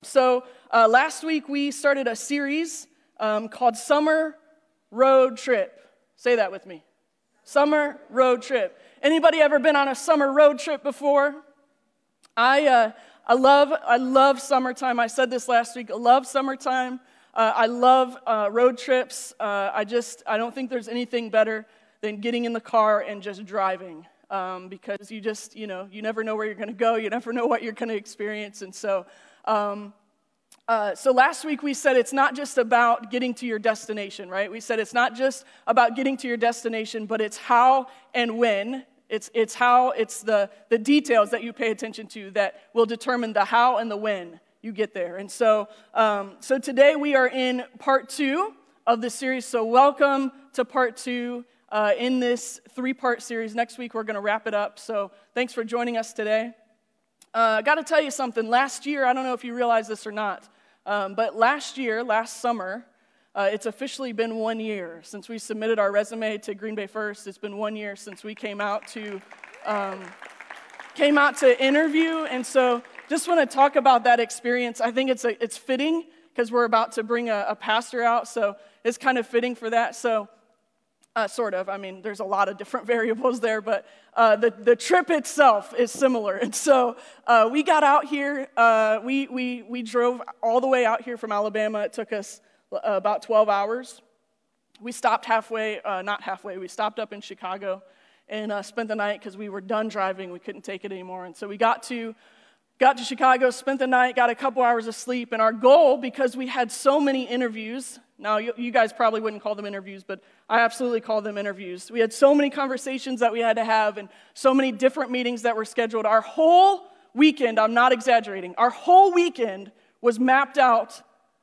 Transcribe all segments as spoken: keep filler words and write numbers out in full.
So uh, last week we started a series um, called Summer Road Trip. Say that with me. Summer Road Trip. Anybody ever been on a summer road trip before? I uh, I love I love summertime. I said this last week. I love summertime. Uh, I love uh, road trips. Uh, I just I don't think there's anything better than getting in the car and just driving. Um, because you just, you know, you never know where you're going to go. You never know what you're going to experience. And so, um, uh, so last week we said it's not just about getting to your destination, right? We said it's not just about getting to your destination, but it's how and when. It's it's how, it's the, the details that you pay attention to that will determine the how and the when you get there. And so, um, so today we are in part two of the series. So welcome to part two. Uh, in this three-part series. Next week, we're going to wrap it up. So thanks for joining us today. Uh, I got to tell you something. Last year, I don't know if you realize this or not, um, but last year, last summer, uh, it's officially been one year since we submitted our resume to Green Bay First. It's been one year since we came out to um, came out to interview. And so just want to talk about that experience. I think it's a, it's fitting because we're about to bring a, a pastor out. So it's kind of fitting for that. So Uh, sort of. I mean, there's a lot of different variables there, but uh, the, the trip itself is similar. And so uh, we got out here. Uh, we, we, we drove all the way out here from Alabama. It took us uh, about twelve hours. We stopped halfway, uh, not halfway, we stopped up in Chicago and uh, spent the night because we were done driving. We couldn't take it anymore. And so we got to Got to Chicago, spent the night, got a couple hours of sleep, and our goal, because we had so many interviews, now you, you guys probably wouldn't call them interviews, but I absolutely call them interviews. We had so many conversations that we had to have and so many different meetings that were scheduled. Our whole weekend, I'm not exaggerating, our whole weekend was mapped out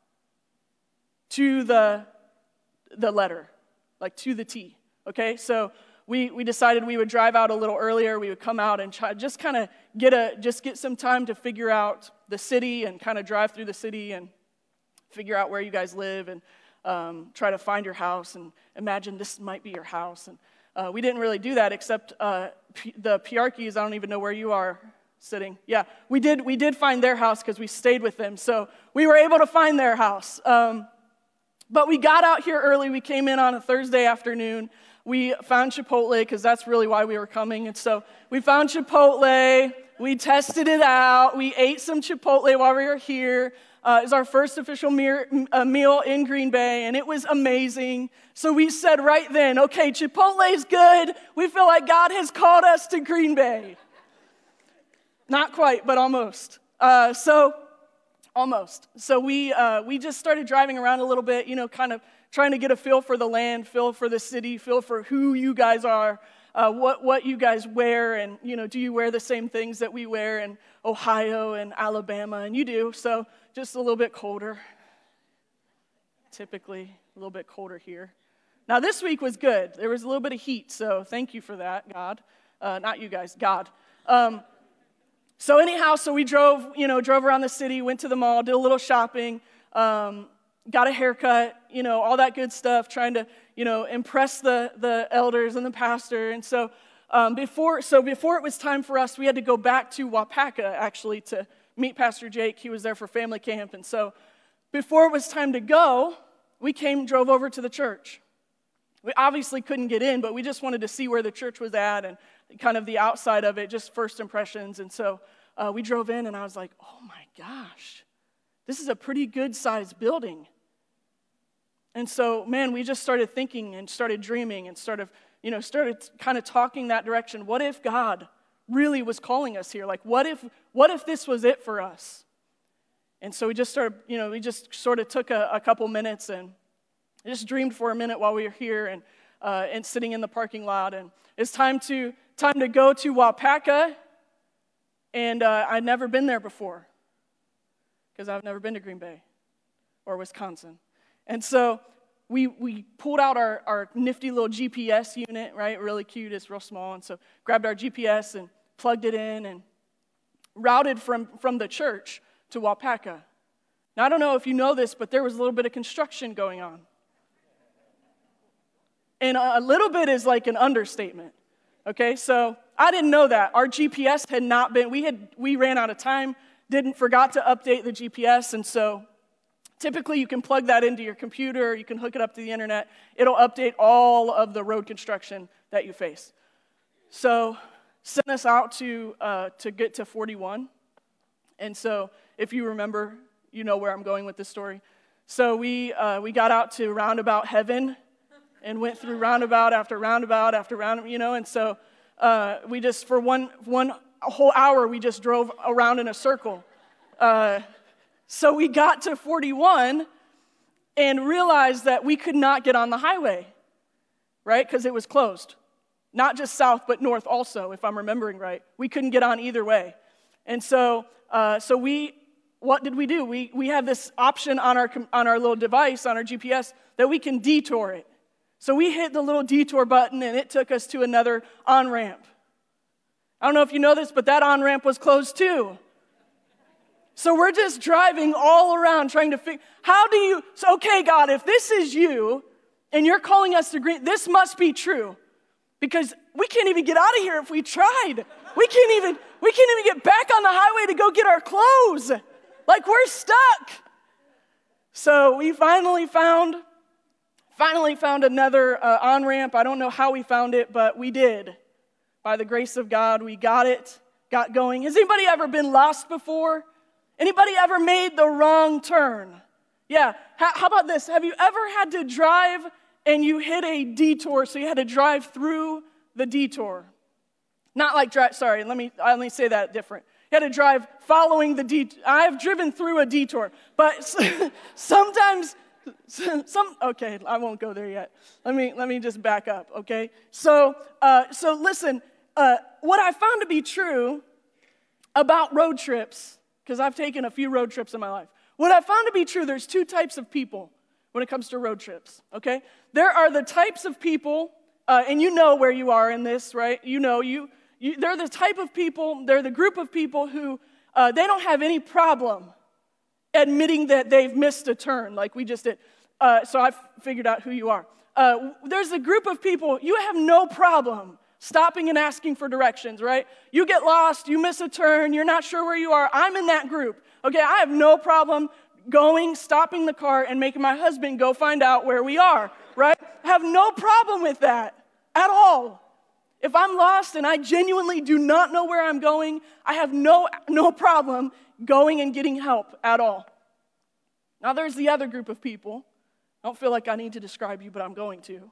to the, the letter, like to the T, okay? So We we decided we would drive out a little earlier. We would come out and try, just kind of get a just get some time to figure out the city and kind of drive through the city and figure out where you guys live and um, try to find your house and imagine this might be your house. And uh, we didn't really do that except uh, P- the Piarkis. I don't even know where you are sitting. Yeah, we did we did find their house because we stayed with them, so we were able to find their house. Um, but we got out here early. We came in on a Thursday afternoon. We found Chipotle because that's really why we were coming. And so we found Chipotle. We tested it out. We ate some Chipotle while we were here. Uh, it was our first official meal, uh, meal in Green Bay, and it was amazing. So we said right then, okay, Chipotle is good. We feel like God has called us to Green Bay. Not quite, but almost. Uh, so almost. So we uh, we just started driving around a little bit, you know, kind of trying to get a feel for the land, feel for the city, feel for who you guys are, uh, what what you guys wear, and, you know, do you wear the same things that we wear in Ohio and Alabama? And you do, so just a little bit colder. Typically, a little bit colder here. Now, this week was good. There was a little bit of heat, so thank you for that, God. Uh, not you guys, God. Um, so anyhow, so we drove, you know, drove around the city, went to the mall, did a little shopping, um, got a haircut, you know, all that good stuff, trying to, you know, impress the, the elders and the pastor. And so um, before so before it was time for us, we had to go back to Waupaca, actually, to meet Pastor Jake. He was there for family camp. And so before it was time to go, we came, drove over to the church. We obviously couldn't get in, but we just wanted to see where the church was at and kind of the outside of it, just first impressions. And so uh, we drove in, and I was like, oh, my gosh, this is a pretty good-sized building. And so, man, we just started thinking and started dreaming and started, you know, started kind of talking that direction. What if God really was calling us here? Like, what if, what if this was it for us? And so we just started, you know, we just sort of took a, a couple minutes and just dreamed for a minute while we were here and uh, and sitting in the parking lot. And it's time to time to go to Waupaca. And uh, I'd never been there before because I've never been to Green Bay or Wisconsin. And so we we pulled out our, our nifty little G P S unit, right? Really cute, it's real small. And so grabbed our G P S and plugged it in and routed from, from the church to Waupaca. Now, I don't know if you know this, but there was a little bit of construction going on. And a little bit is like an understatement, okay? So I didn't know that. Our G P S had not been, we had we ran out of time. didn't forgot to update the G P S, and so typically you can plug that into your computer, you can hook it up to the internet. It'll update all of the road construction that you face. So sent us out to uh, to get to forty-one. And so if you remember, you know where I'm going with this story. So we uh, we got out to roundabout heaven and went through roundabout after roundabout after roundabout, you know, and so uh, we just, for one one whole hour, we just drove around in a circle. Uh, so we got to forty-one and realized that we could not get on the highway, right, because it was closed. Not just south, but north also, if I'm remembering right. We couldn't get on either way. And so uh, so we, what did we do? We we have this option on our on our little device, on our G P S, that we can detour it. So we hit the little detour button, and it took us to another on-ramp. I don't know if you know this, but that on-ramp was closed too. So we're just driving all around trying to figure, how do you, so okay, God, if this is you, and you're calling us to green, this must be true. Because we can't even get out of here if we tried. We can't even, we can't even get back on the highway to go get our clothes. Like, we're stuck. So we finally found, finally found another uh, on-ramp. I don't know how we found it, but we did. By the grace of God, we got it, got going. Has anybody ever been lost before? Anybody ever made the wrong turn? Yeah. How, how about this? Have you ever had to drive and you hit a detour, so you had to drive through the detour? Not like drive, sorry, let me, let me say that different. You had to drive following the detour. I have driven through a detour, but sometimes, some, okay, I won't go there yet. Let me, let me just back up, okay? So, uh, so listen, uh, what I found to be true about road trips, because I've taken a few road trips in my life, what I found to be true, there's two types of people when it comes to road trips, okay? There are the types of people, uh, and you know where you are in this, right? You know, you, you they're the type of people, they're the group of people who, uh, they don't have any problem admitting that they've missed a turn, like we just did. Uh, so I've figured out who you are. Uh, there's a group of people, you have no problem stopping and asking for directions, right? You get lost, you miss a turn, you're not sure where you are. I'm in that group, okay? I have no problem going, stopping the car, and making my husband go find out where we are, right? I have no problem with that at all. If I'm lost and I genuinely do not know where I'm going, I have no, no problem going and getting help at all. Now there's the other group of people. I don't feel like I need to describe you, but I'm going to.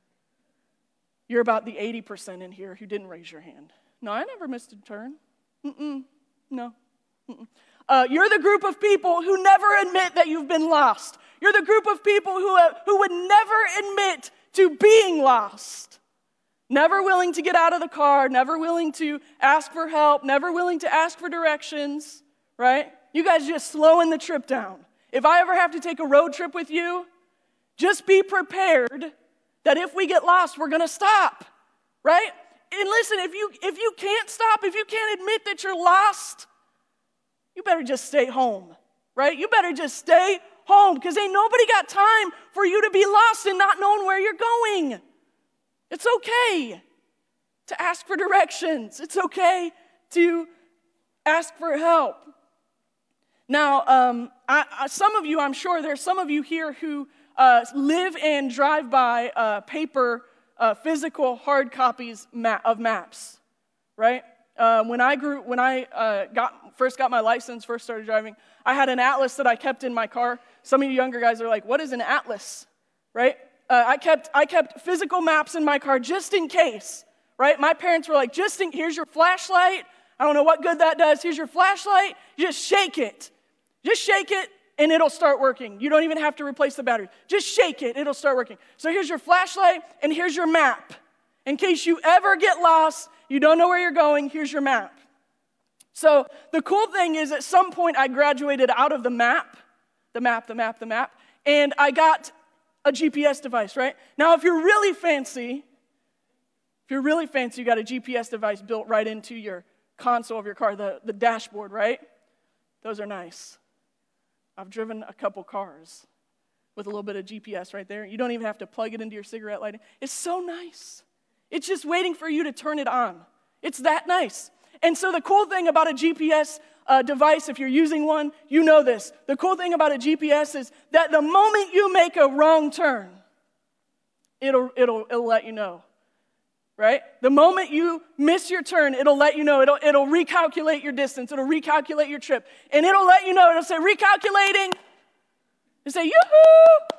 You're about the eighty percent in here who didn't raise your hand. No, I never missed a turn. Mm-mm. No. Mm-mm. Uh, you're the group of people who never admit that you've been lost. You're the group of people who, uh, who would never admit to being lost. Never willing to get out of the car, never willing to ask for help, never willing to ask for directions, right? You guys just slowing the trip down. If I ever have to take a road trip with you, just be prepared that if we get lost, we're going to stop, right? And listen, if you if you can't stop, if you can't admit that you're lost, you better just stay home, right? You better just stay home because ain't nobody got time for you to be lost and not knowing where you're going. It's okay to ask for directions. It's okay to ask for help. Now, um, I, I, some of you, I'm sure there's some of you here who uh, live and drive by uh, paper, uh, physical, hard copies ma- of maps, right? Uh, when I grew, when I uh, got first got my license, first started driving, I had an atlas that I kept in my car. Some of you younger guys are like, "What is an atlas?" Right? Uh, I kept I kept physical maps in my car just in case. Right? My parents were like, "Just in, here's your flashlight. I don't know what good that does. Here's your flashlight. You just shake it, just shake it, and it'll start working. You don't even have to replace the battery. Just shake it, it'll start working. So here's your flashlight, and here's your map. In case you ever get lost, you don't know where you're going, here's your map." So the cool thing is at some point I graduated out of the map, the map, the map, the map, and I got a G P S device, right? Now if you're really fancy, if you're really fancy, you got a G P S device built right into your console of your car, the, the dashboard, right? Those are nice. I've driven a couple cars with a little bit of G P S right there. You don't even have to plug it into your cigarette lighter. It's so nice. It's just waiting for you to turn it on. It's that nice. And so the cool thing about a G P S uh, device, if you're using one, you know this. The cool thing about a G P S is that the moment you make a wrong turn, it'll, it'll, it'll let you know, right? The moment you miss your turn, it'll let you know. It'll, it'll recalculate your distance. It'll recalculate your trip. And it'll let you know. It'll say, recalculating. It'll say, yoo-hoo!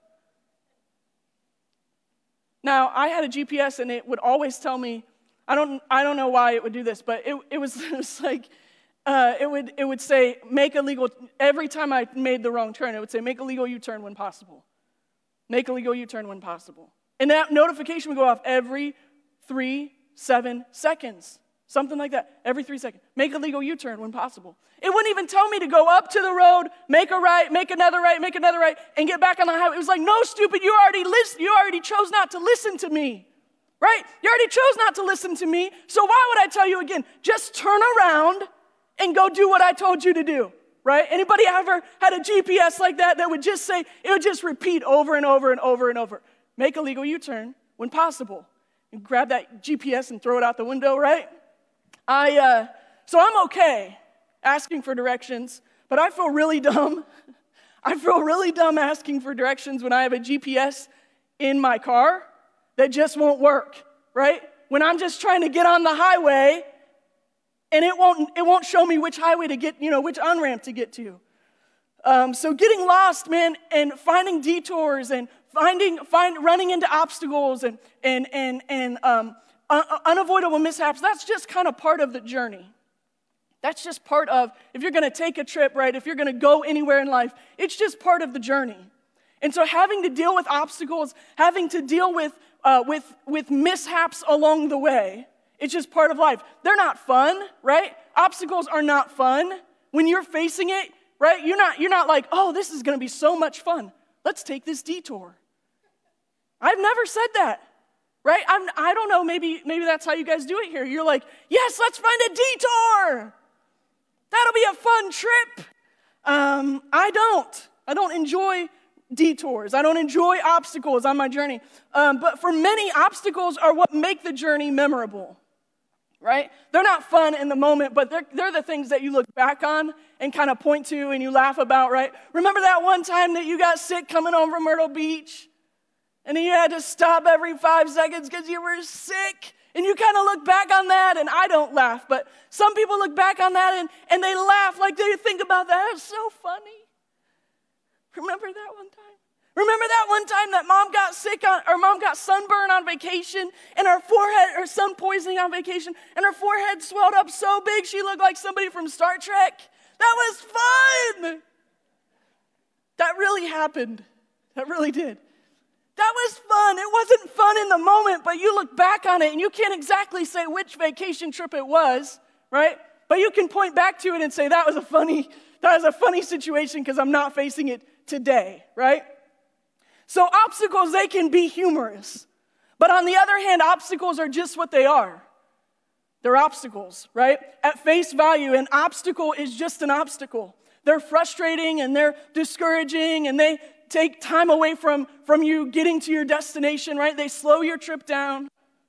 Now, I had a G P S, and it would always tell me, I don't I don't know why it would do this, but it, it, was, it was like, uh, it would it would say, make a legal, every time I made the wrong turn, it would say, make a legal U-turn when possible. Make a legal U-turn when possible. And that notification would go off every three, seven seconds. Something like that, every three seconds. Make a legal U-turn when possible. It wouldn't even tell me to go up to the road, make a right, make another right, make another right, and get back on the highway. It was like, no, stupid, you already listen, you already chose not to listen to me, right? You already chose not to listen to me, so why would I tell you again? Just turn around and go do what I told you to do, right? Anybody ever had a G P S like that that would just say, it would just repeat over and over and over and over, make a legal U-turn when possible. And grab that G P S and throw it out the window, right? I, uh, so I'm okay asking for directions, but I feel really dumb. I feel really dumb asking for directions when I have a G P S in my car that just won't work, right? When I'm just trying to get on the highway and it won't, it won't show me which highway to get, you know, which on-ramp to get to. Um, so getting lost, man, and finding detours and finding, find, running into obstacles and, and, and, and, um, unavoidable mishaps, that's just kind of part of the journey. That's just part of, if you're going to take a trip, right, if you're going to go anywhere in life, it's just part of the journey. And so having to deal with obstacles, having to deal with, uh, with, with mishaps along the way, it's just part of life. They're not fun, right? Obstacles are not fun. When you're facing it, right, you're not, you're not like, oh, this is going to be so much fun. Let's take this detour. I've never said that. Right? I'm, I don't know, maybe, maybe that's how you guys do it here. You're like, yes, let's find a detour. That'll be a fun trip. Um, I don't. I don't enjoy detours. I don't enjoy obstacles on my journey. Um, but for many, obstacles are what make the journey memorable. Right? They're not fun in the moment, but they're, they're the things that you look back on and kind of point to and you laugh about, right? Remember that one time that you got sick coming home from Myrtle Beach? And then you had to stop every five seconds because you were sick. And you kind of look back on that, and I don't laugh. But some people look back on that, and, and they laugh like they think about that. It's so funny. Remember that one time? Remember that one time that mom got sick, on, or mom got sunburn on vacation, and her forehead, or sun poisoning on vacation, and her forehead swelled up so big she looked like somebody from Star Trek? That was fun. That really happened. That really did. That was fun. It wasn't fun in the moment, but you look back on it and you can't exactly say which vacation trip it was, right? But you can point back to it and say that was a funny, that was a funny situation because I'm not facing it today, right? So obstacles, they can be humorous. But on the other hand, obstacles are just what they are. They're obstacles, right? At face value, an obstacle is just an obstacle. They're frustrating and they're discouraging and they take time away from, from you getting to your destination, right? They slow your trip down.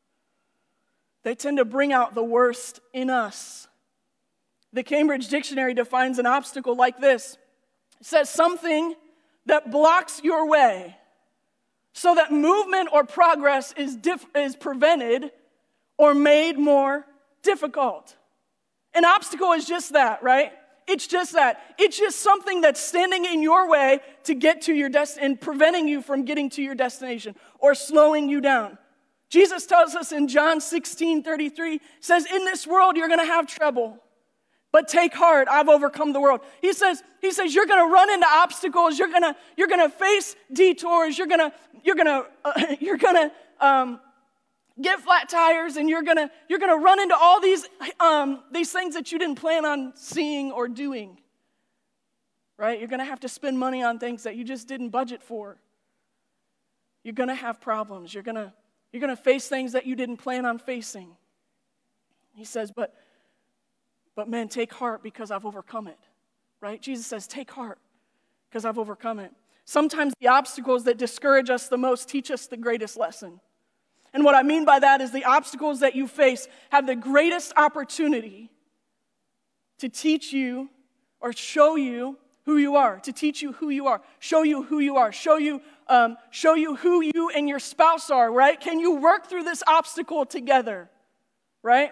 They tend to bring out the worst in us. The Cambridge Dictionary defines an obstacle like this. It says something that blocks your way so that movement or progress is, dif- is prevented or made more difficult. An obstacle is just that, right? It's just that. It's just something that's standing in your way to get to your destination and preventing you from getting to your destination or slowing you down. Jesus tells us in John sixteen thirty-three, says, in this world you're going to have trouble, but take heart, I've overcome the world. He says, he says you're going to run into obstacles, you're going to you're going to face detours, you're going to you're going to uh, you're going to um get flat tires, and you're gonna you're gonna run into all these um, these things that you didn't plan on seeing or doing. Right? You're gonna have to spend money on things that you just didn't budget for. You're gonna have problems. You're gonna you're gonna face things that you didn't plan on facing. He says, but but man, take heart because I've overcome it. Right? Jesus says, take heart because I've overcome it. Sometimes the obstacles that discourage us the most teach us the greatest lesson. And what I mean by that is the obstacles that you face have the greatest opportunity to teach you or show you who you are, to teach you who you are, show you who you are, show you, um, show you who you and your spouse are, right? Can you work through this obstacle together, right?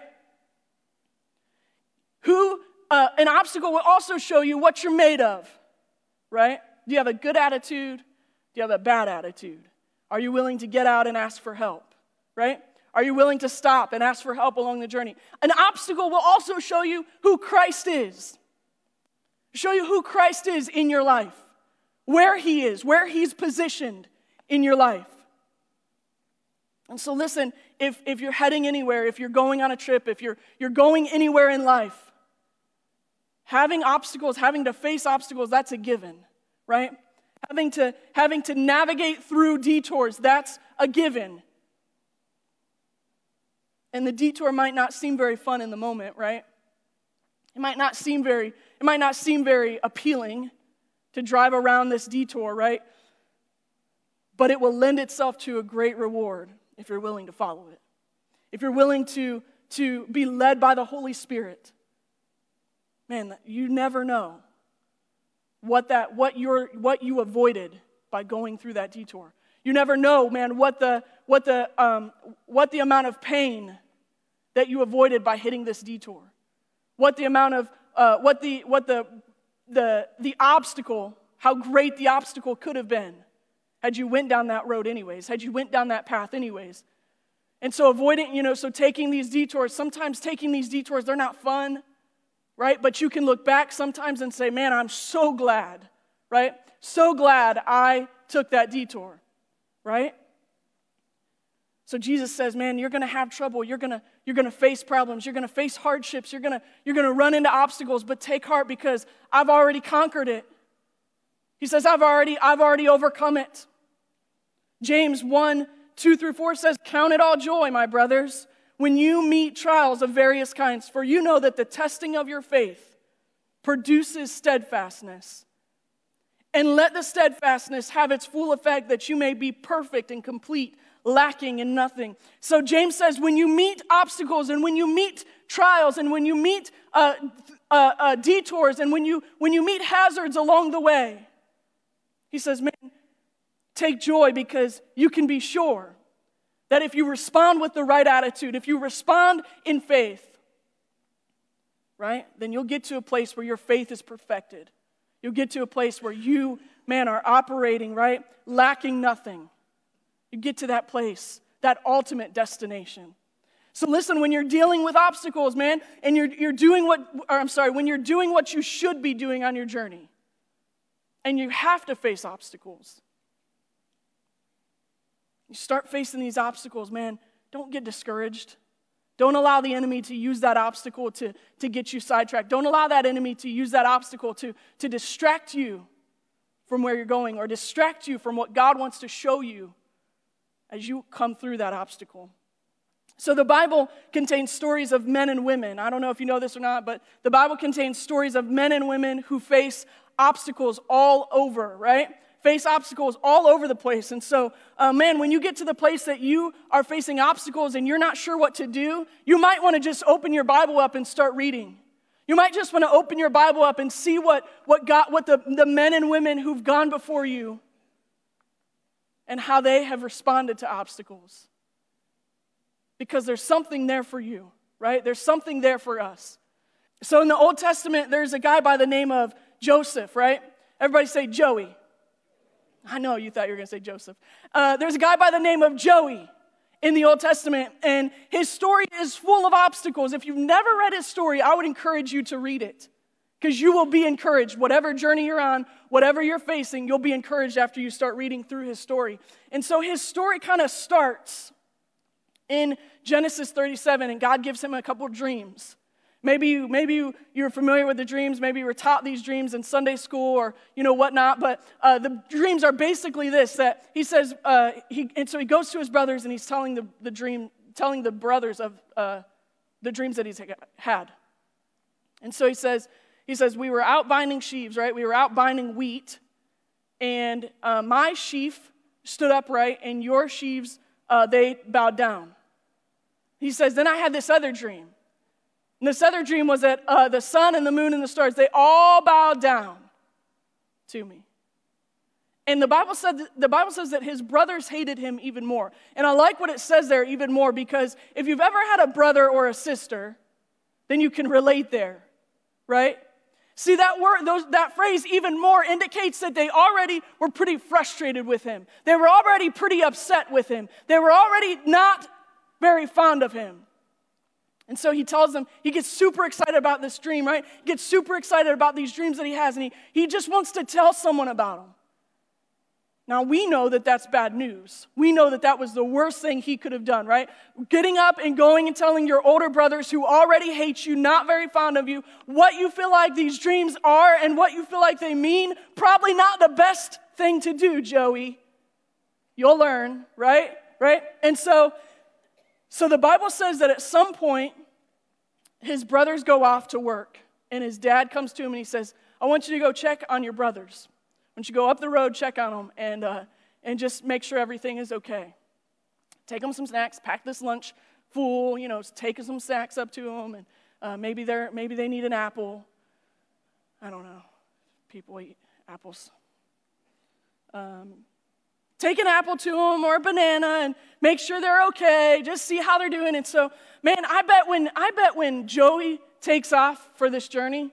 Who, uh, an obstacle will also show you what you're made of, right? Do you have a good attitude? Do you have a bad attitude? Are you willing to get out and ask for help, right? Are you willing to stop and ask for help along the journey? An obstacle will also show you who Christ is. Show you who Christ is in your life, where he is, where he's positioned in your life. And so listen, if, if you're heading anywhere, if you're going on a trip, if you're, you're going anywhere in life, having obstacles, having to face obstacles, that's a given, right? Having to, having to navigate through detours, that's a given. And the detour might not seem very fun in the moment, right? It might not seem very, it might not seem very appealing to drive around this detour, right? But it will lend itself to a great reward if you're willing to follow it. If you're willing to, to be led by the Holy Spirit. Man, you never know what that what you're what you avoided by going through that detour. You never know, man, what the what the um, what the amount of pain that you avoided by hitting this detour. What the amount of uh, what the what the the the obstacle, how great the obstacle could have been had you went down that road anyways, had you went down that path anyways. And so avoiding, you know, so taking these detours, sometimes taking these detours, they're not fun, right? But you can look back sometimes and say, man, I'm so glad, right? So glad I took that detour, right? So Jesus says, man, you're going to have trouble. You're going to you're going to face problems. You're going to face hardships. You're going to you're going to run into obstacles, but take heart because I've already conquered it. He says, I've already I've already overcome it. James one, two through four says, count it all joy, my brothers, when you meet trials of various kinds, for you know that the testing of your faith produces steadfastness. And let the steadfastness have its full effect, that you may be perfect and complete, lacking in nothing. So James says, when you meet obstacles and when you meet trials and when you meet uh, uh, uh, detours and when you when you meet hazards along the way, he says, man, take joy because you can be sure that if you respond with the right attitude, if you respond in faith, right, then you'll get to a place where your faith is perfected. You'll get to a place where you, man, are operating, right, lacking nothing. You get to that place, that ultimate destination. So listen, when you're dealing with obstacles, man, and you're you're doing what, or I'm sorry, when you're doing what you should be doing on your journey, and you have to face obstacles, you start facing these obstacles, man, don't get discouraged. Don't allow the enemy to use that obstacle to, to get you sidetracked. Don't allow that enemy to use that obstacle to, to distract you from where you're going or distract you from what God wants to show you as you come through that obstacle. So the Bible contains stories of men and women. I don't know if you know this or not, but the Bible contains stories of men and women who face obstacles all over, right? Face obstacles all over the place. And so, uh, man, when you get to the place that you are facing obstacles and you're not sure what to do, you might want to just open your Bible up and start reading. You might just want to open your Bible up and see what, what, God, what the, the men and women who've gone before you and how they have responded to obstacles. Because there's something there for you, right? There's something there for us. So in the Old Testament, there's a guy by the name of Joseph, right? Everybody say Joey. I know you thought you were going to say Joseph. Uh, there's a guy by the name of Joey in the Old Testament, and his story is full of obstacles. If you've never read his story, I would encourage you to read it because you will be encouraged. Whatever journey you're on, whatever you're facing, you'll be encouraged after you start reading through his story. And so his story kind of starts in Genesis thirty-seven, and God gives him a couple of dreams. Maybe you, maybe you, you're familiar with the dreams. Maybe you were taught these dreams in Sunday school or, you know, whatnot. But uh, the dreams are basically this, that he says, uh, he, and so he goes to his brothers and he's telling the, the dream, telling the brothers of uh, the dreams that he's had. And so he says, he says, we were out binding sheaves, right? We were out binding wheat. And uh, my sheaf stood upright and your sheaves, uh, they bowed down. He says, then I had this other dream. And this other dream was that uh, the sun and the moon and the stars, they all bowed down to me. And the Bible said the Bible says that his brothers hated him even more. And I like what it says there even more, because if you've ever had a brother or a sister, then you can relate there, right? See, that word, those, that phrase even more indicates that they already were pretty frustrated with him. They were already pretty upset with him. They were already not very fond of him. And so he tells them, he gets super excited about this dream, right? He gets super excited about these dreams that he has, and he, he just wants to tell someone about them. Now, we know that that's bad news. We know that that was the worst thing he could have done, right? Getting up and going and telling your older brothers who already hate you, not very fond of you, what you feel like these dreams are and what you feel like they mean, probably not the best thing to do, Joey. You'll learn, right? Right? And so, so the Bible says that at some point, his brothers go off to work, and his dad comes to him and he says, I want you to go check on your brothers. Why don't you go up the road, check on them, and uh, and just make sure everything is okay. Take them some snacks, pack this lunch full, you know, take some snacks up to them, and uh, maybe they're maybe they need an apple. I don't know. People eat apples. Um, take an apple to them or a banana, and make sure they're okay. Just see how they're doing. And so, man, I bet when I bet when Joey takes off for this journey,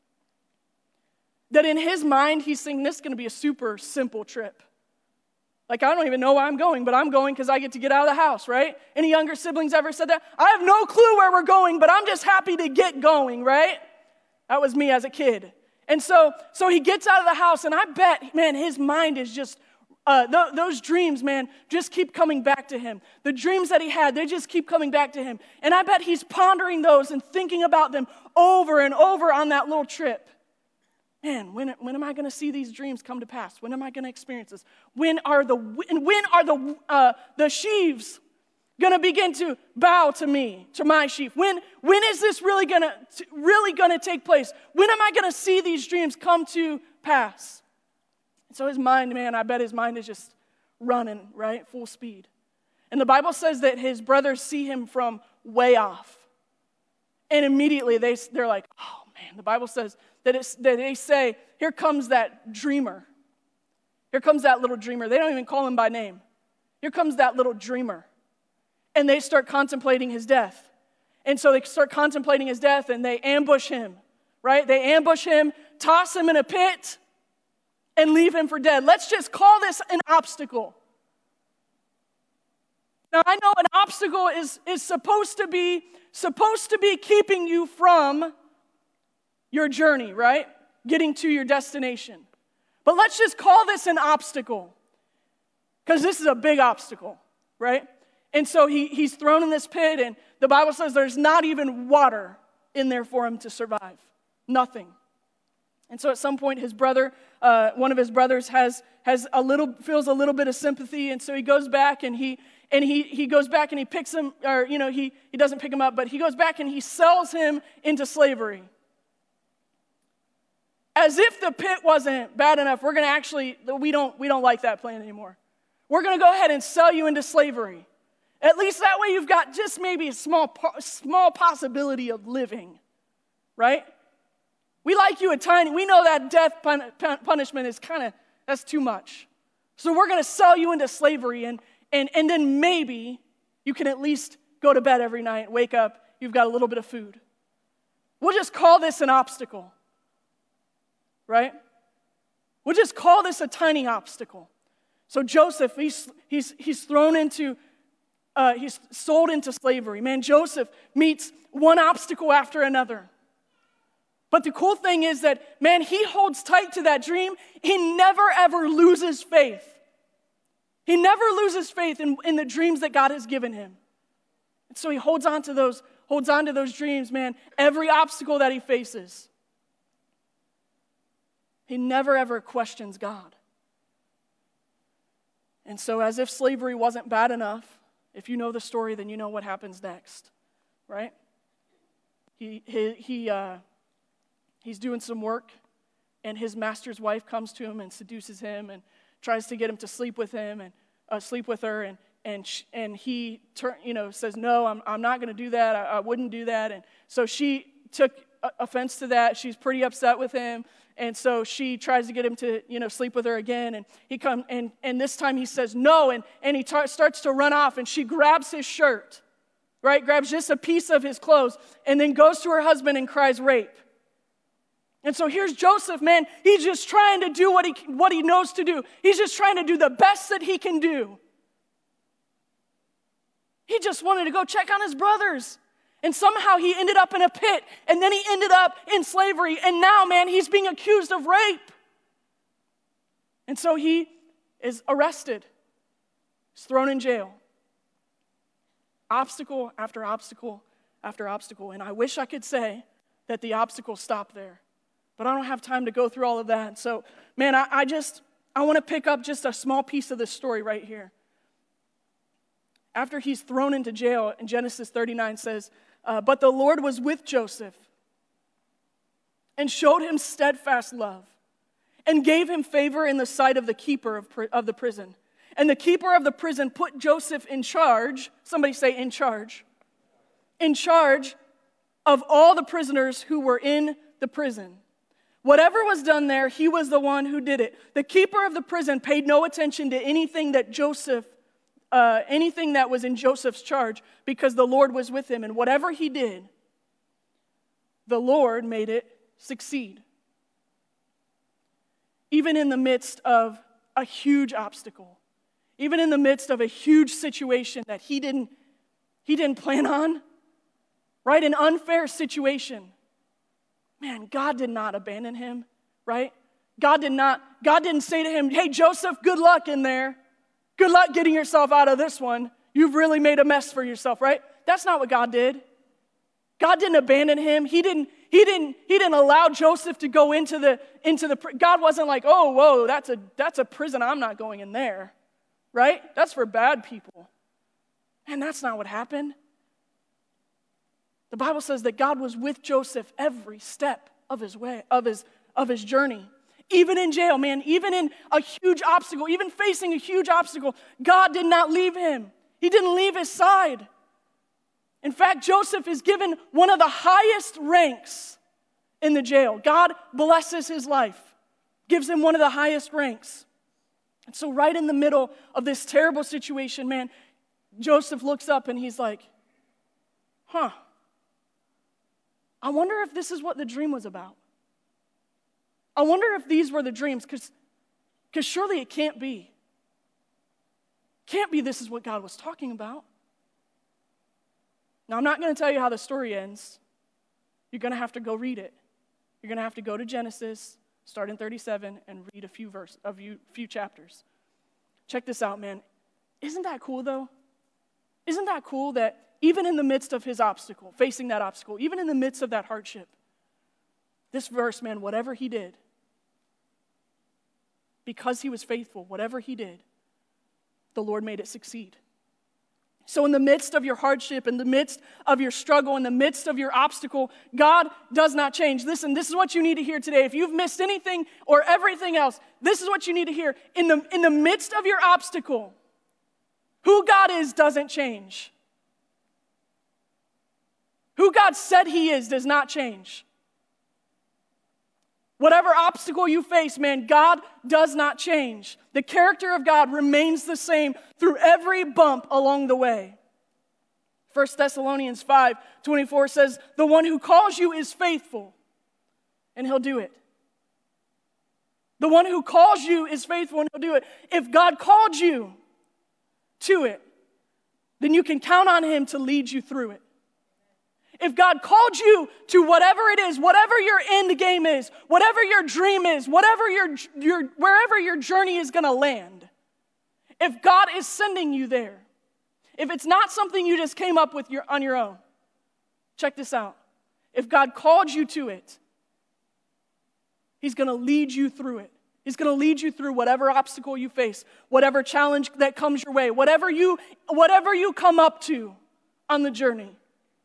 that in his mind, he's thinking, this is going to be a super simple trip. Like, I don't even know why I'm going, but I'm going because I get to get out of the house, right? Any younger siblings ever said that? I have no clue where we're going, but I'm just happy to get going, right? That was me as a kid. And so, so he gets out of the house, and I bet, man, his mind is just, uh, th- those dreams, man, just keep coming back to him. The dreams that he had, they just keep coming back to him. And I bet he's pondering those and thinking about them over and over on that little trip. Man, when, when am I going to see these dreams come to pass? When am I going to experience this? When are the when are the uh, the sheaves going to begin to bow to me, to my sheaf? When when is this really going to really going to take place? When am I going to see these dreams come to pass? And so his mind, man, I bet his mind is just running, right, full speed. And the Bible says that his brothers see him from way off, and immediately they they're like, oh man. The Bible says that, it's, that they say, here comes that dreamer. Here comes that little dreamer. They don't even call him by name. Here comes that little dreamer. And they start contemplating his death. And so they start contemplating his death, and they ambush him, right? They ambush him, toss him in a pit, and leave him for dead. Let's just call this an obstacle. Now, I know an obstacle is, is supposed to be supposed to be keeping you from your journey, right? Getting to your destination. But let's just call this an obstacle, because this is a big obstacle, right? And so he, he's thrown in this pit, and the Bible says there's not even water in there for him to survive. Nothing. And so at some point, his brother, uh, one of his brothers, has has a little feels a little bit of sympathy, and so he goes back and he and he he goes back and he picks him, or you know he he doesn't pick him up, but he goes back and he sells him into slavery. As if the pit wasn't bad enough, we're going to actually, we don't, we don't like that plan anymore. We're going to go ahead and sell you into slavery. At least that way you've got just maybe a small, small possibility of living, right? We like you a tiny, we know that death pun, pun, punishment is kind of, that's too much. So we're going to sell you into slavery, and, and, and then maybe you can at least go to bed every night, wake up, you've got a little bit of food. We'll just call this an obstacle. Right? We'll just call this a tiny obstacle. So Joseph, he's he's he's thrown into, uh, he's sold into slavery. Man, Joseph meets one obstacle after another. But the cool thing is that, man, he holds tight to that dream. He never ever loses faith. He never loses faith in, in the dreams that God has given him. And so he holds on to those, holds on to those dreams, man, every obstacle that he faces. He never ever questions God. And so as if slavery wasn't bad enough, if you know the story, then you know what happens next, right? He, he, he uh, he's doing some work, and his master's wife comes to him and seduces him and tries to get him to sleep with him and uh, sleep with her. And and sh- and he turn, you know, says, no, I'm I'm not going to do that. I, I wouldn't do that. And so she took offense to that. She's pretty upset with him. And so she tries to get him to, you know, sleep with her again. And he come and, and this time he says no. And, and he tar- starts to run off. And she grabs his shirt, right? Grabs just a piece of his clothes. And then goes to her husband and cries rape. And so here's Joseph, man. He's just trying to do what he, what he knows to do. He's just trying to do the best that he can do. He just wanted to go check on his brothers. And somehow he ended up in a pit, and then he ended up in slavery, and now, man, he's being accused of rape. And so he is arrested. He's thrown in jail. Obstacle after obstacle after obstacle. And I wish I could say that the obstacles stop there, but I don't have time to go through all of that. So, man, I, I just, I want to pick up just a small piece of this story right here. After he's thrown into jail, in Genesis thirty-nine says, Uh, but the Lord was with Joseph and showed him steadfast love and gave him favor in the sight of the keeper of, pri- of the prison. And the keeper of the prison put Joseph in charge, somebody say in charge, in charge of all the prisoners who were in the prison. Whatever was done there, he was the one who did it. The keeper of the prison paid no attention to anything that Joseph Uh, anything that was in Joseph's charge, because the Lord was with him. And whatever he did, the Lord made it succeed. Even in the midst of a huge obstacle, even in the midst of a huge situation that he didn't, he didn't plan on, right? An unfair situation. Man, God did not abandon him, right? God did not, God didn't say to him, hey, Joseph, good luck in there. Good luck getting yourself out of this one. You've really made a mess for yourself, right? That's not what God did. God didn't abandon him. He didn't, he didn't, he didn't allow Joseph to go into the, into the, God wasn't like, oh, whoa, that's a, that's a prison. I'm not going in there, right? That's for bad people. And that's not what happened. The Bible says that God was with Joseph every step of his way, of his, of his journey. Even in jail, man, even in a huge obstacle, even facing a huge obstacle, God did not leave him. He didn't leave his side. In fact, Joseph is given one of the highest ranks in the jail. God blesses his life, gives him one of the highest ranks. And so right in the middle of this terrible situation, man, Joseph looks up and he's like, huh, I wonder if this is what the dream was about. I wonder if these were the dreams, because because surely it can't be. Can't be this is what God was talking about. Now, I'm not going to tell you how the story ends. You're going to have to go read it. You're going to have to go to Genesis, start in thirty-seven, and read a few verses, a few, few chapters. Check this out, man. Isn't that cool, though? Isn't that cool that even in the midst of his obstacle, facing that obstacle, even in the midst of that hardship, this verse, man, whatever he did, because he was faithful, whatever he did, the Lord made it succeed. So in the midst of your hardship, in the midst of your struggle, in the midst of your obstacle, God does not change. Listen, this is what you need to hear today. If you've missed anything or everything else, this is what you need to hear. In the, in the midst of your obstacle, who God is doesn't change. Who God said he is does not change. Whatever obstacle you face, man, God does not change. The character of God remains the same through every bump along the way. First Thessalonians five twenty-four says, the one who calls you is faithful, and he'll do it. The one who calls you is faithful, and he'll do it. If God called you to it, then you can count on him to lead you through it. If God called you to whatever it is, whatever your end game is, whatever your dream is, whatever your, your wherever your journey is going to land, if God is sending you there, if it's not something you just came up with your, on your own, check this out. If God called you to it, he's going to lead you through it. He's going to lead you through whatever obstacle you face, whatever challenge that comes your way, whatever you, whatever you come up to on the journey.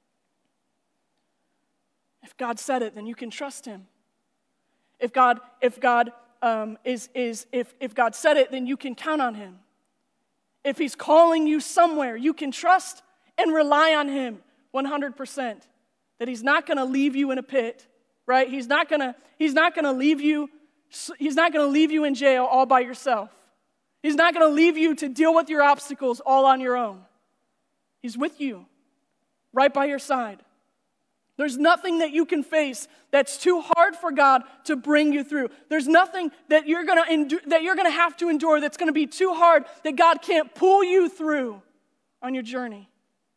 If God said it, then you can trust him. If God, if God um, is is if if God said it, then you can count on him. If he's calling you somewhere, you can trust and rely on him one hundred percent. That he's not going to leave you in a pit, right? He's not going to he's not going to leave you he's not going to leave you in jail all by yourself. He's not going to leave you to deal with your obstacles all on your own. He's with you, right by your side. There's nothing that you can face that's too hard for God to bring you through. There's nothing that you're going to endure, that you're going to have to endure that's going to be too hard that God can't pull you through on your journey.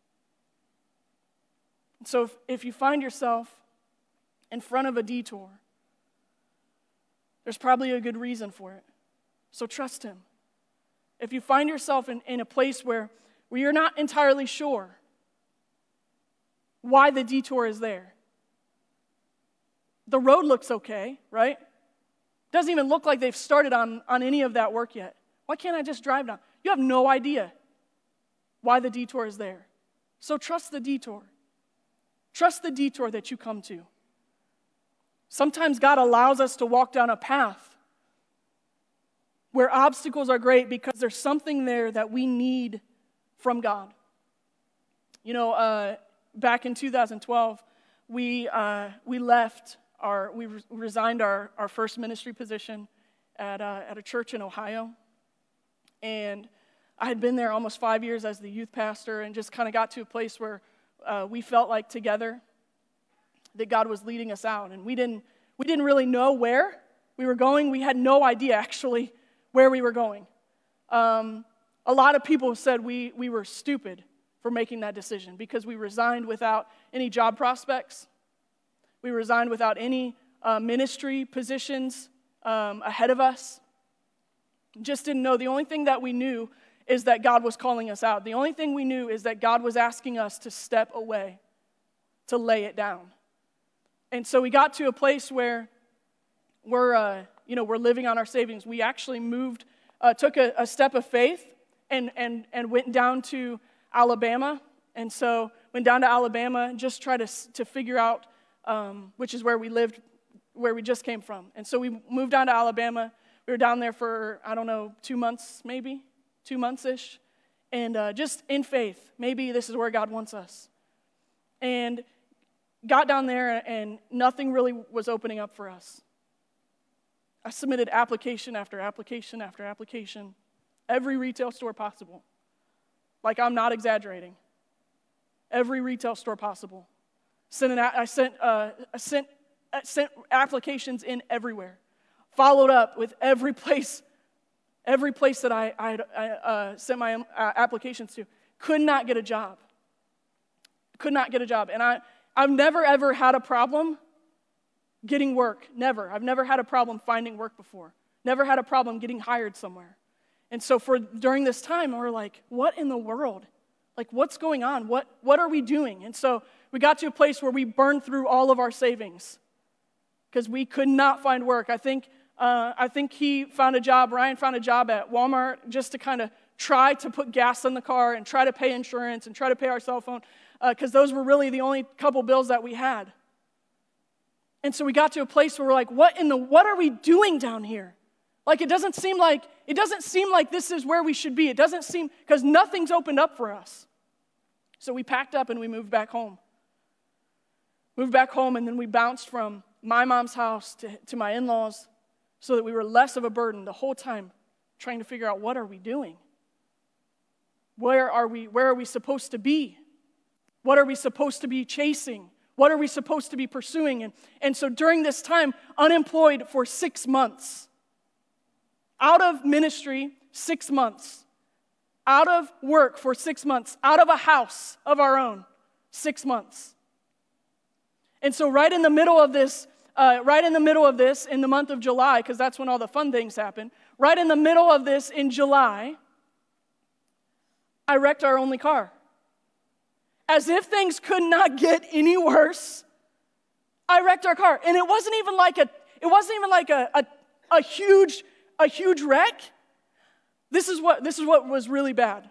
So if, if you find yourself in front of a detour, there's probably a good reason for it. So trust him. If you find yourself in, in a place where, where you're not entirely sure why the detour is there, the road looks okay, right? Doesn't even look like they've started on, on any of that work yet. Why can't I just drive down? You have no idea why the detour is there. So trust the detour. Trust the detour that you come to. Sometimes God allows us to walk down a path where obstacles are great because there's something there that we need from God. You know, uh, back in two thousand twelve, we uh, we left our we re- resigned our, our first ministry position at uh, at a church in Ohio, and I had been there almost five years as the youth pastor, and just kind of got to a place where uh, we felt like together that God was leading us out, and we didn't we didn't really know where we were going. We had no idea actually where we were going. Um, a lot of people said we we were stupid for making that decision because we resigned without any job prospects. We resigned without any uh, ministry positions um, ahead of us. Just didn't know. The only thing that we knew is that God was calling us out. The only thing we knew is that God was asking us to step away, to lay it down. And so we got to a place where we're, uh, you know, we're living on our savings. We actually moved, uh, took a, a step of faith and and and went down to Alabama, and so went down to Alabama and just tried to to figure out um, which is where we lived, where we just came from. And so we moved down to Alabama. We were down there for, I don't know, two months maybe, two months-ish, and uh, just in faith, maybe this is where God wants us. And got down there, and nothing really was opening up for us. I submitted application after application after application, every retail store possible. Like, I'm not exaggerating. Every retail store possible. Sent an, I sent uh, I sent I sent applications in everywhere. Followed up with every place, every place that I I, I uh, sent my uh, applications to. Could not get a job. Could not get a job, and I I've never ever had a problem getting work. Never. I've never had a problem finding work before. Never had a problem getting hired somewhere. And so for during this time, we're like, what in the world? Like, what's going on? What what are we doing? And so we got to a place where we burned through all of our savings because we could not find work. I think uh, I think he found a job, Ryan found a job at Walmart just to kind of try to put gas in the car and try to pay insurance and try to pay our cell phone because uh, those were really the only couple bills that we had. And so we got to a place where we're like, what in the what are we doing down here? Like, it doesn't seem like it doesn't seem like this is where we should be. It doesn't seem, because nothing's opened up for us. So we packed up and we moved back home. Moved back home, and then we bounced from my mom's house to, to my in-laws so that we were less of a burden the whole time trying to figure out, what are we doing? Where are we, where are we supposed to be? What are we supposed to be chasing? What are we supposed to be pursuing? And, and so during this time, unemployed for six months. Out of ministry, six months. Out of work for six months. Out of a house of our own, six months. And so right in the middle of this, uh, right in the middle of this, in the month of July, because that's when all the fun things happen, right in the middle of this in July, I wrecked our only car. As if things could not get any worse, I wrecked our car. And it wasn't even like a, it wasn't even like a, a, a huge A huge wreck. This is what this is what was really bad.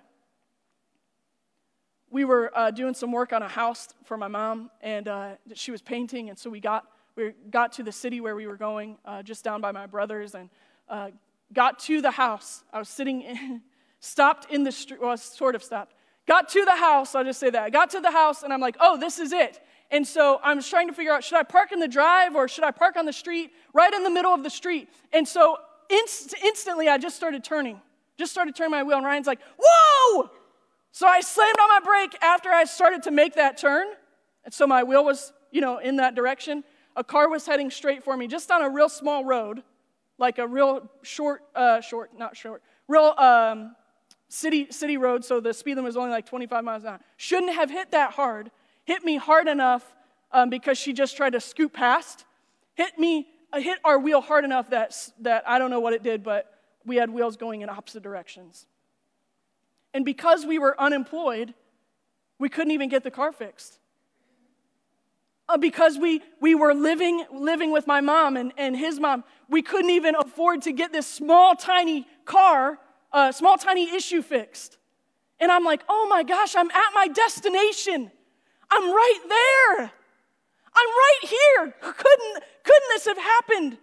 We were uh, doing some work on a house for my mom, and uh, she was painting, and so we got we got to the city where we were going, uh, just down by my brother's, and uh, got to the house. I was sitting in, stopped in the street, well, sort of stopped. Got to the house, I'll just say that. I got to the house, and I'm like, oh, this is it. And so I'm trying to figure out, should I park in the drive or should I park on the street, right in the middle of the street? And so inst- instantly I just started turning, just started turning my wheel, and Ryan's like, whoa! So I slammed on my brake after I started to make that turn, and so my wheel was, you know, in that direction. A car was heading straight for me, just on a real small road, like a real short, uh, short, not short, real um, city city road, so the speed limit was only like twenty-five miles an hour. Shouldn't have hit that hard. Hit me hard enough um, because she just tried to scoot past. Hit me, uh, hit our wheel hard enough that, that I don't know what it did, but we had wheels going in opposite directions. And because we were unemployed, we couldn't even get the car fixed. Uh, because we we were living living with my mom and, and his mom, we couldn't even afford to get this small, tiny car, uh, small, tiny issue fixed. And I'm like, oh my gosh, I'm at my destination. I'm right there. I'm right here. Couldn't, couldn't this have happened?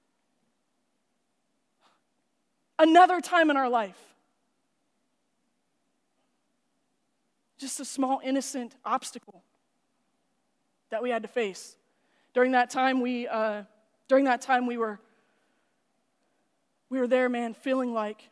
Another time in our life. Just a small, innocent obstacle that we had to face. During that time, we uh, during that time we were we were there, man, feeling like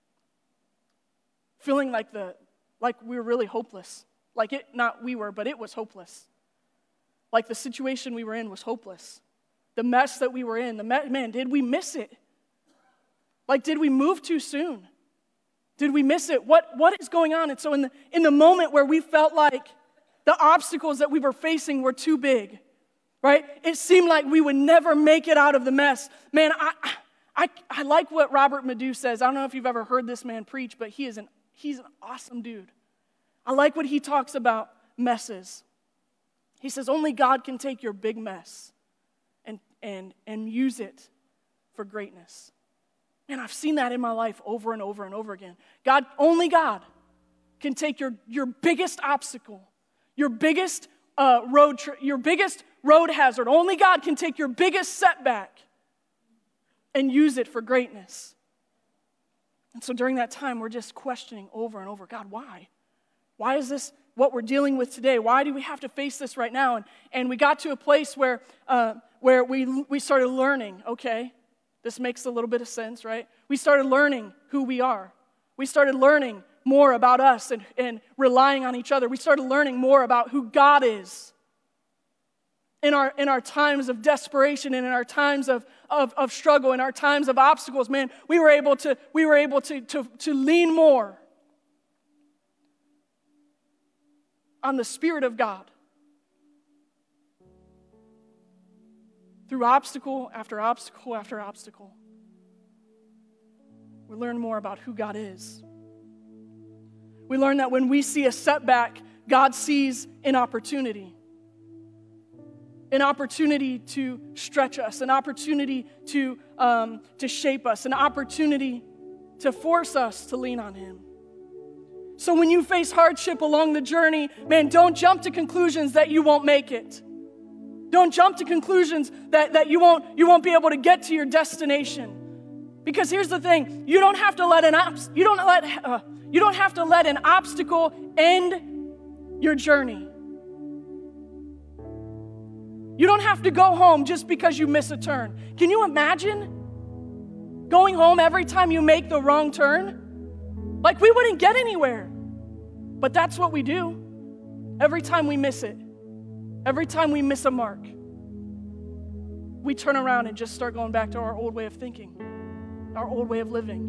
feeling like the like we were really hopeless. Like it, not we were, but it was hopeless. Like the situation we were in was hopeless. The mess that we were in, the me- man, did we miss it? Like, did we move too soon? Did we miss it? What what is going on? And so in the in the moment where we felt like the obstacles that we were facing were too big, right? It seemed like we would never make it out of the mess. Man, I I I like what Robert Madu says. I don't know if you've ever heard this man preach, but he is an he's an awesome dude. I like what he talks about messes. He says only God can take your big mess and and and use it for greatness. And I've seen that in my life over and over and over again. God, only God can take your, your biggest obstacle, your biggest uh, road tri- your biggest road hazard. Only God can take your biggest setback and use it for greatness. And so during that time, we're just questioning over and over, God, why? Why is this what we're dealing with today? Why do we have to face this right now? And, and we got to a place where uh, where we we started learning, okay, this makes a little bit of sense, right? We started learning who we are. We started learning more about us and, and relying on each other. We started learning more about who God is. In our in our times of desperation and in our times of, of, of struggle, in our times of obstacles, man, we were able to we were able to, to, to lean more on the Spirit of God. Through obstacle after obstacle after obstacle, we learn more about who God is. We learn that when we see a setback, God sees an opportunity. An opportunity to stretch us, an opportunity to, um, to shape us, an opportunity to force us to lean on Him. So when you face hardship along the journey, man, don't jump to conclusions that you won't make it. Don't jump to conclusions that, that you won't you won't be able to get to your destination. Because here's the thing, you don't have to let an obs- you don't let uh, you don't have to let an obstacle end your journey. You don't have to go home just because you miss a turn. Can you imagine going home every time you make the wrong turn? Like we wouldn't get anywhere. But that's what we do every time we miss it. Every time we miss a mark, we turn around and just start going back to our old way of thinking, our old way of living.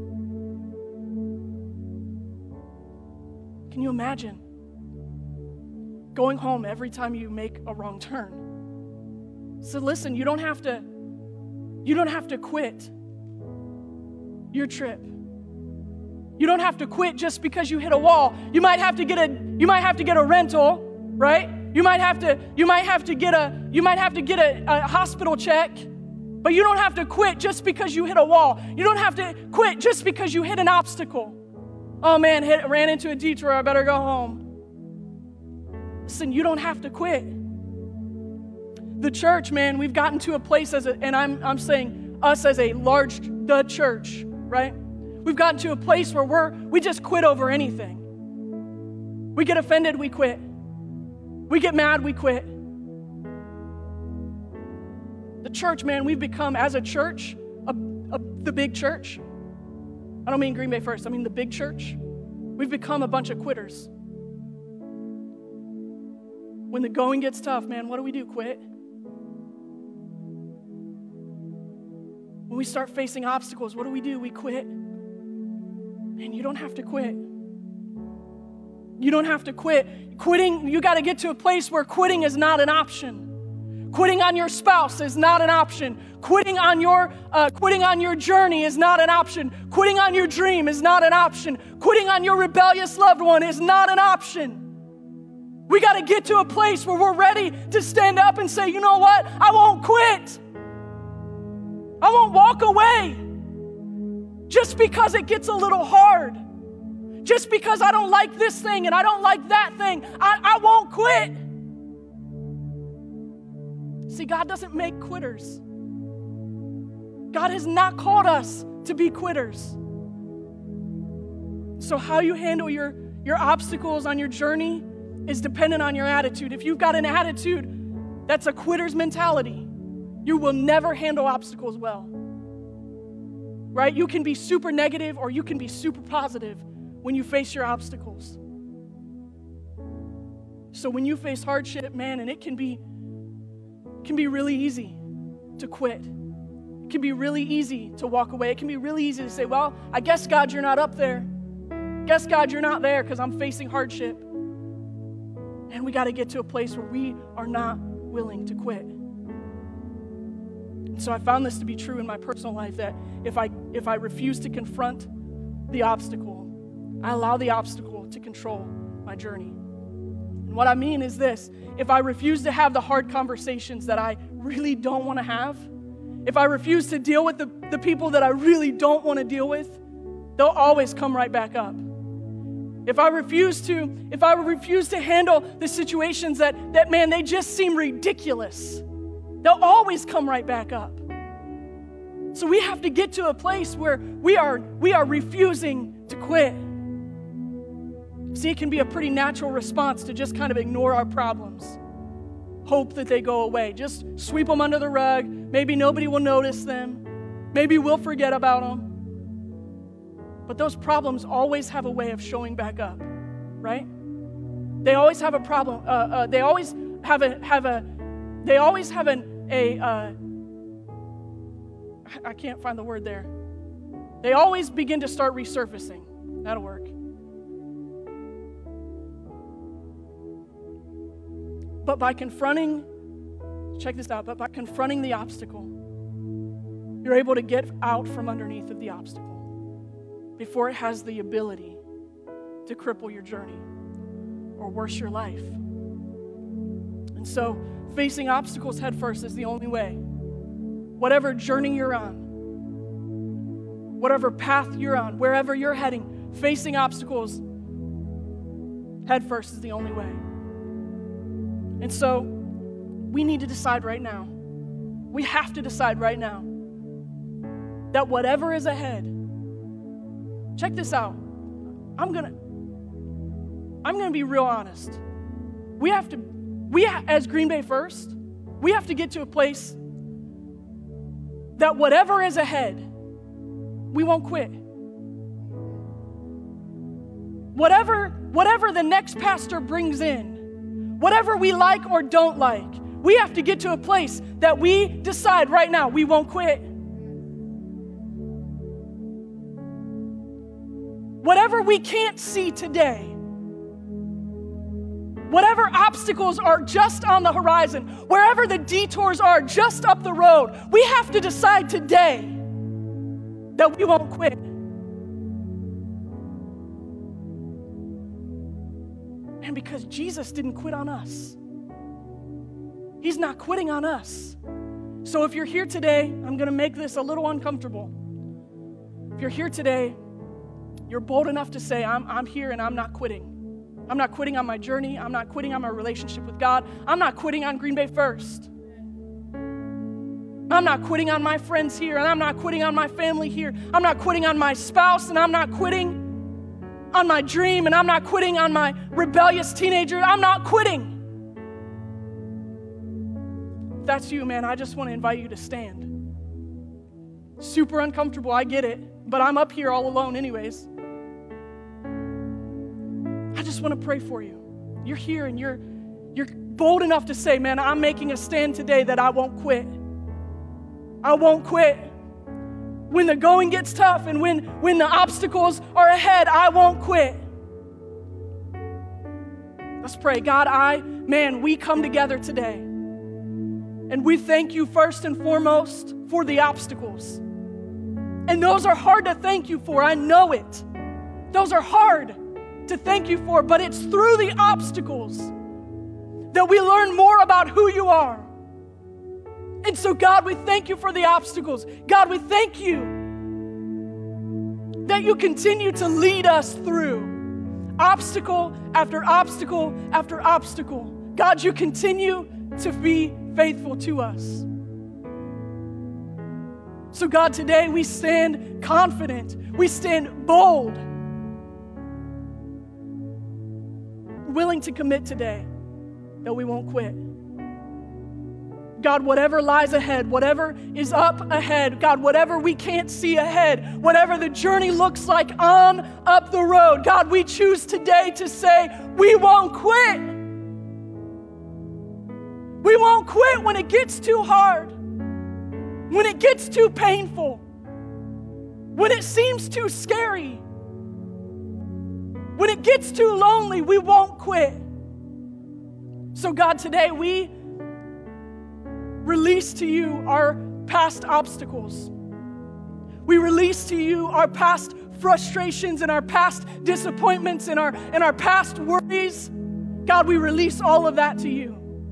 Can you imagine going home every time you make a wrong turn? So listen, you don't have to, you don't have to quit your trip. You don't have to quit just because you hit a wall. You might have to get a, you might have to get a rental, right? You might have to, you might have to get a, you might have to get a, a hospital check, but you don't have to quit just because you hit a wall. You don't have to quit just because you hit an obstacle. Oh man, hit, ran into a detour, I better go home. Listen, you don't have to quit. The church, man, we've gotten to a place as a, and I'm I'm saying us as a large, the church, right? We've gotten to a place where we're, we just quit over anything. We get offended, we quit. We get mad, we quit. The church, man, we've become, as a church, a, a, the big church. I don't mean Green Bay First, I mean the big church. We've become a bunch of quitters. When the going gets tough, man, what do we do? Quit. When we start facing obstacles, what do we do? We quit. Man, you don't have to quit. You don't have to quit. Quitting, you got to get to a place where quitting is not an option. Quitting on your spouse is not an option. Quitting on your uh, quitting on your journey is not an option. Quitting on your dream is not an option. Quitting on your rebellious loved one is not an option. We got to get to a place where we're ready to stand up and say, you know what? I won't quit. I won't walk away just because it gets a little hard. Just because I don't like this thing and I don't like that thing, I, I won't quit. See, God doesn't make quitters. God has not called us to be quitters. So how you handle your, your obstacles on your journey is dependent on your attitude. If you've got an attitude that's a quitter's mentality, you will never handle obstacles well. Right? You can be super negative or you can be super positive when you face your obstacles. So when you face hardship, man, and it can be it can be really easy to quit. It can be really easy to walk away. It can be really easy to say, well, I guess, God, you're not up there. Guess, God, you're not there because I'm facing hardship. And we got to get to a place where we are not willing to quit. And so I found this to be true in my personal life, that if I if I refuse to confront the obstacle, I allow the obstacle to control my journey. And what I mean is this: if I refuse to have the hard conversations that I really don't want to have, if I refuse to deal with the, the people that I really don't want to deal with, they'll always come right back up. If I refuse to, if I refuse to handle the situations that, that man, they just seem ridiculous, they'll always come right back up. So we have to get to a place where we are, we are refusing to quit. See, it can be a pretty natural response to just kind of ignore our problems. Hope that they go away. Just sweep them under the rug. Maybe nobody will notice them. Maybe we'll forget about them. But those problems always have a way of showing back up, right? They always have a problem. Uh, uh, they always have a have a. They always have an a. Uh, I can't find the word there. They always begin to start resurfacing. That'll work. But by confronting, check this out, but by confronting the obstacle, you're able to get out from underneath of the obstacle before it has the ability to cripple your journey or worse, your life. And so facing obstacles head first is the only way. Whatever journey you're on, whatever path you're on, wherever you're heading, facing obstacles head first is the only way. And so we need to decide right now. We have to decide right now that whatever is ahead, check this out. I'm gonna, I'm gonna be real honest. We have to, we as Green Bay First, we have to get to a place that whatever is ahead, we won't quit. Whatever, whatever the next pastor brings in, whatever we like or don't like, we have to get to a place that we decide right now we won't quit. Whatever we can't see today, whatever obstacles are just on the horizon, wherever the detours are just up the road, we have to decide today that we won't quit. And because Jesus didn't quit on us, He's not quitting on us. So if you're here today, I'm going to make this a little uncomfortable. If you're here today, you're bold enough to say, I'm, I'm here and I'm not quitting. I'm not quitting on my journey. I'm not quitting on my relationship with God. I'm not quitting on Green Bay First. I'm not quitting on my friends here, and I'm not quitting on my family here. I'm not quitting on my spouse, and I'm not quitting on my dream, and I'm not quitting on my rebellious teenager. I'm not quitting. If that's you, man, I just want to invite you to stand. Super uncomfortable, I get it, but I'm up here all alone anyways. I just want to pray for you. You're here and you're you're bold enough to say, man, I'm making a stand today that I won't quit. I won't quit. When the going gets tough and when, when the obstacles are ahead, I won't quit. Let's pray. God, I, man, we come together today. And we thank you first and foremost for the obstacles. And those are hard to thank you for. I know it. Those are hard to thank you for, but it's through the obstacles that we learn more about who you are. And so, God, we thank you for the obstacles. God, we thank you that you continue to lead us through obstacle after obstacle after obstacle. God, you continue to be faithful to us. So, God, today we stand confident. We stand bold, willing to commit today that we won't quit. God, whatever lies ahead, whatever is up ahead, God, whatever we can't see ahead, whatever the journey looks like on up the road, God, we choose today to say, we won't quit. We won't quit when it gets too hard, when it gets too painful, when it seems too scary, when it gets too lonely, we won't quit. So God, today we release to you our past obstacles. We release to you our past frustrations and our past disappointments and our, and our past worries. God, we release all of that to you.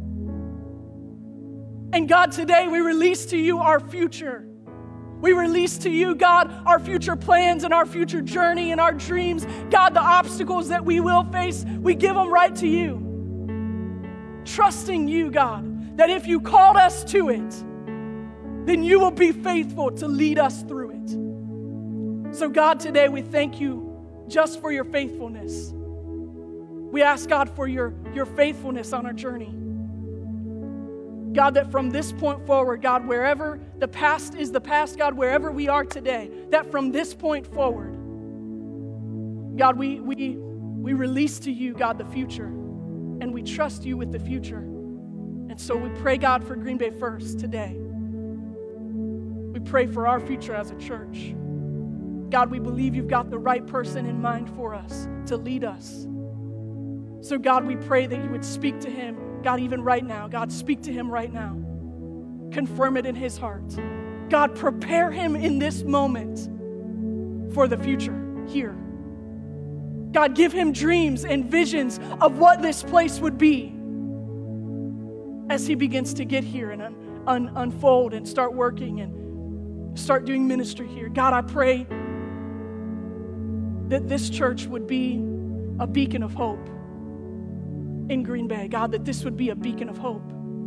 And God, today we release to you our future. We release to you, God, our future plans and our future journey and our dreams. God, the obstacles that we will face, we give them right to you. Trusting you, God, that if you called us to it, then you will be faithful to lead us through it. So God, today we thank you just for your faithfulness. We ask God for your, your faithfulness on our journey. God, that from this point forward, God, wherever the past is the past, God, wherever we are today, that from this point forward, God, we, we, we release to you, God, the future, and we trust you with the future. And so we pray, God, for Green Bay First today. We pray for our future as a church. God, we believe you've got the right person in mind for us to lead us. So God, we pray that you would speak to him, God, even right now. God, speak to him right now. Confirm it in his heart. God, prepare him in this moment for the future here. God, give him dreams and visions of what this place would be as he begins to get here and un- un- unfold and start working and start doing ministry here. God, I pray that this church would be a beacon of hope in Green Bay. God, that this would be a beacon of hope.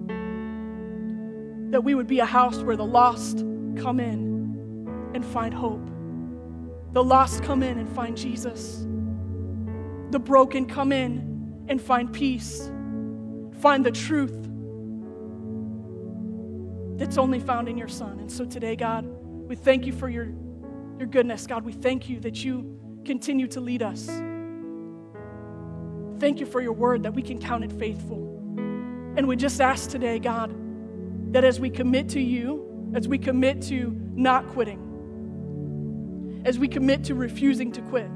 That we would be a house where the lost come in and find hope. The lost come in and find Jesus. The broken come in and find peace. Find the truth that's only found in your Son. And so today, God, we thank you for your, your goodness. God, we thank you that you continue to lead us. Thank you for your word that we can count it faithful. And we just ask today, God, that as we commit to you, as we commit to not quitting, as we commit to refusing to quit,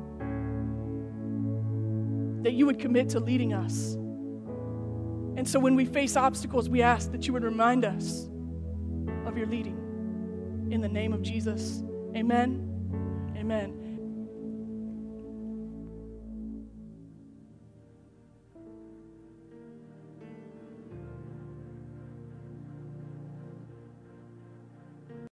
that you would commit to leading us. And so when we face obstacles, we ask that you would remind us of your leading. In the name of Jesus, amen, amen.